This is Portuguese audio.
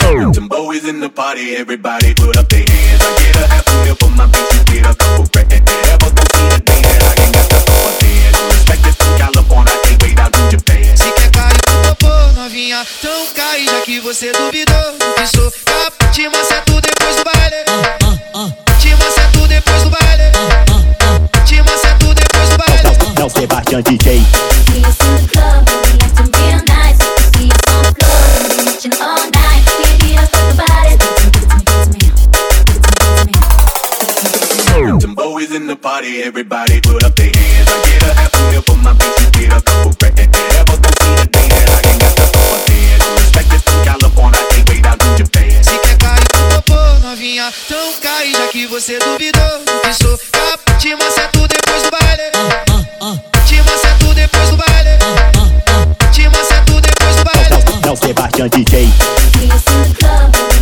Timbo is in the party, everybody put up their hands. I get a half a meal for my bitch, you get a couple grand. Never gon' see the day that I ain't got the upper hand. Respect it from California, I can't wait out to Japan. Se quer cair com popô, novinha, então cai, já que você duvidou. Que sou capa, te maceto depois do baile. Te maceto depois do baile. Te maceto depois do baile. Não, Sebastian DJ. Timbo is in the party, everybody put up their hands. I get a half a meal for my bitch, you get a couple grand. Never gon' see the day that I ain't got the upper hand. Respect it from California, I can't wait out to Japan. Se quer cair com popô, novinha, então cai, já que você duvidou. Que sou capa, te maceto depois do baile. Te maceto depois do baile. Te maceto depois do baile. Não, Sebastian DJ. See us in the club.